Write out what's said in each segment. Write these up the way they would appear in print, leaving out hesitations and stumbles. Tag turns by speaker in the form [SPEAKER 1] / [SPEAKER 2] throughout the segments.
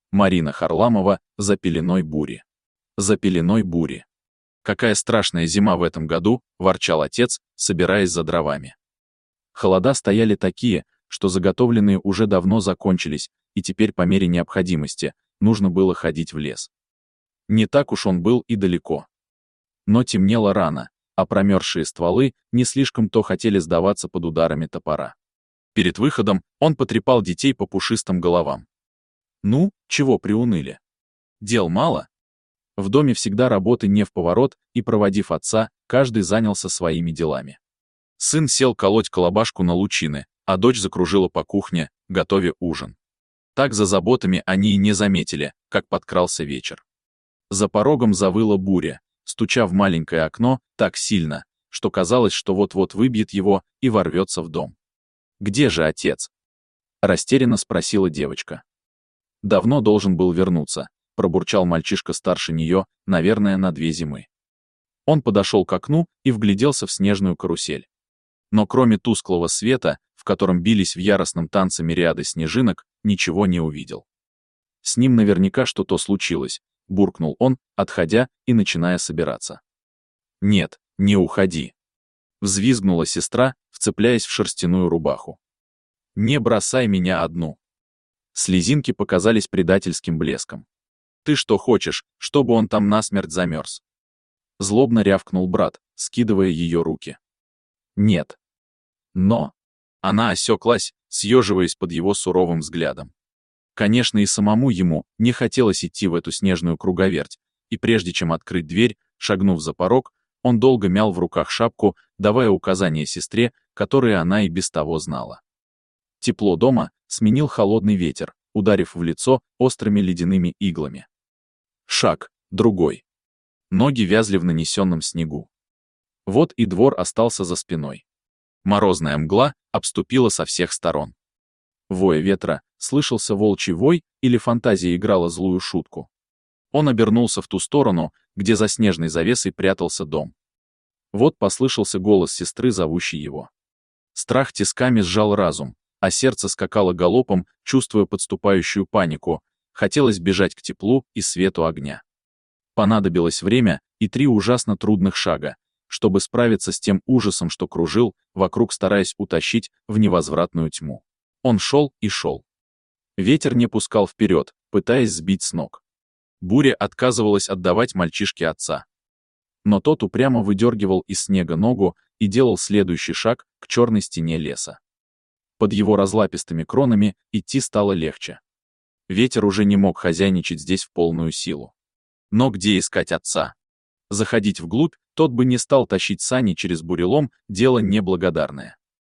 [SPEAKER 1] Марина Харламова «За пеленой бури». За пеленой бури. «Какая страшная зима в этом году», – ворчал отец, собираясь за дровами. Холода стояли такие, что заготовленные уже давно закончились, и теперь по мере необходимости нужно было ходить в лес. Не так уж он был и далеко. Но темнело рано, а промерзшие стволы не слишком-то хотели сдаваться под ударами топора. Перед выходом он потрепал детей по пушистым головам. «Ну, чего приуныли? Дел мало?» В доме всегда работы не вповорот, и, проводив отца, каждый занялся своими делами. Сын сел колоть колобашку на лучины, а дочь закружила по кухне, готовя ужин. Так за заботами они и не заметили, как подкрался вечер. За порогом завыла буря, стуча в маленькое окно так сильно, что казалось, что вот-вот выбьет его и ворвется в дом. «Где же отец?» — растерянно спросила девочка. «Давно должен был вернуться», — пробурчал мальчишка старше нее, наверное, на 2 зимы. Он подошел к окну и вгляделся в снежную карусель. Но кроме тусклого света, в котором бились в яростном танце мириады снежинок, ничего не увидел. «С ним наверняка что-то случилось», — буркнул он, отходя и начиная собираться. «Нет, не уходи», — взвизгнула сестра, вцепляясь в шерстяную рубаху. «Не бросай меня одну». Слезинки показались предательским блеском. «Ты что хочешь, чтобы он там насмерть замерз?» Злобно рявкнул брат, скидывая ее руки. «Нет». Но она осеклась, съеживаясь под его суровым взглядом. Конечно, и самому ему не хотелось идти в эту снежную круговерть, и прежде чем открыть дверь, шагнув за порог, он долго мял в руках шапку, давая указания сестре, которые она и без того знала. Тепло дома сменил холодный ветер, ударив в лицо острыми ледяными иглами. Шаг, другой. Ноги вязли в нанесенном снегу. Вот и двор остался за спиной. Морозная мгла обступила со всех сторон. Воя ветра, слышался волчий вой или фантазия играла злую шутку. Он обернулся в ту сторону, где за снежной завесой прятался дом. Вот послышался голос сестры, зовущей его. Страх тисками сжал разум, а сердце скакало галопом, чувствуя подступающую панику. Хотелось бежать к теплу и свету огня. Понадобилось время и 3 ужасно трудных шага, чтобы справиться с тем ужасом, что кружил вокруг, стараясь утащить в невозвратную тьму. Он шел и шел. Ветер не пускал вперед, пытаясь сбить с ног. Буря отказывалась отдавать мальчишке отца. Но тот упрямо выдергивал из снега ногу и делал следующий шаг к черной стене леса. Под его разлапистыми кронами идти стало легче. Ветер уже не мог хозяйничать здесь в полную силу. Но где искать отца? Заходить вглубь тот бы не стал, тащить сани через бурелом, дело неблагодарное.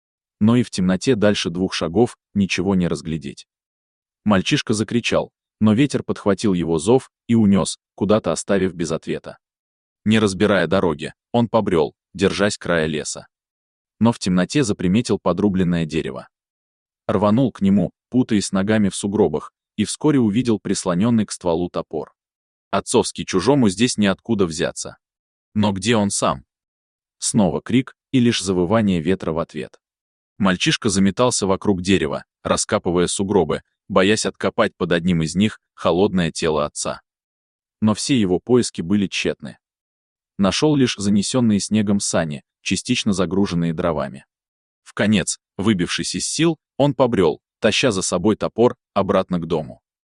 [SPEAKER 1] Но и в темноте дальше 2 шагов ничего не разглядеть. Мальчишка закричал, но ветер подхватил его зов и унес, куда-то оставив без ответа. Не разбирая дороги, он побрел, держась края леса. Но в темноте заприметил подрубленное дерево. Рванул к нему, путаясь ногами в сугробах, и вскоре увидел прислоненный к стволу топор. Отцовский, чужому здесь неоткуда взяться. Но где он сам? Снова крик и лишь завывание ветра в ответ. Мальчишка заметался вокруг дерева, раскапывая сугробы, боясь откопать под одним из них холодное тело отца. Но все его поиски были тщетны. Нашел лишь занесенные снегом сани, частично загруженные дровами. Вконец, выбившись из сил, он побрел, таща за собой топор, обратно к дому.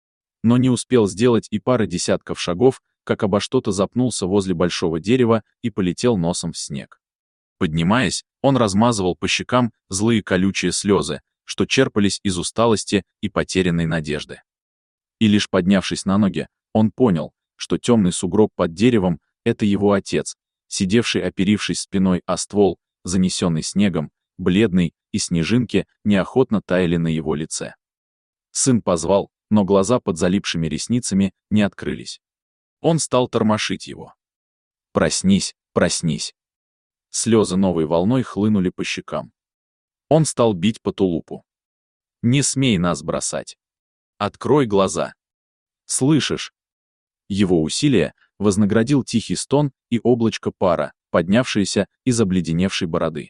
[SPEAKER 1] Но не успел сделать и пары десятков шагов, как обо что-то запнулся возле большого дерева и полетел носом в снег. Поднимаясь, он размазывал по щекам злые колючие слезы, что черпались из усталости и потерянной надежды. И лишь поднявшись на ноги, он понял, что темный сугроб под деревом — это его отец, сидевший, оперившись спиной о ствол, занесенный снегом, бледный, и снежинки неохотно таяли на его лице. Сын позвал, но глаза под залипшими ресницами не открылись. Он стал тормошить его. «Проснись, проснись!» Слезы новой волной хлынули по щекам. Он стал бить по тулупу. «Не смей нас бросать! Открой глаза! Слышишь?» Его усилия вознаградил тихий стон и облачко пара, поднявшееся из обледеневшей бороды.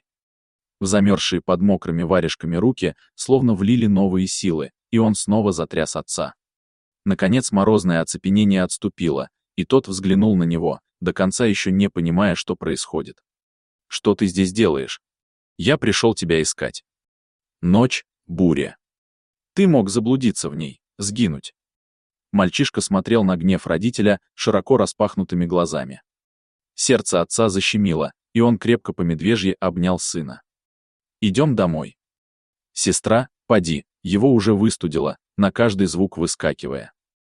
[SPEAKER 1] В замерзшие под мокрыми варежками руки словно влили новые силы, и он снова затряс отца. Наконец морозное оцепенение отступило, и тот взглянул на него, до конца еще не понимая, что происходит. «Что ты здесь делаешь? Я пришел тебя искать. Ночь, буря. Ты мог заблудиться в ней, сгинуть». Мальчишка смотрел на гнев родителя широко распахнутыми глазами. Сердце отца защемило, и он крепко по медвежьи обнял сына. «Идем домой». Сестра, поди, его уже выстудила, на каждый звук выскакивая.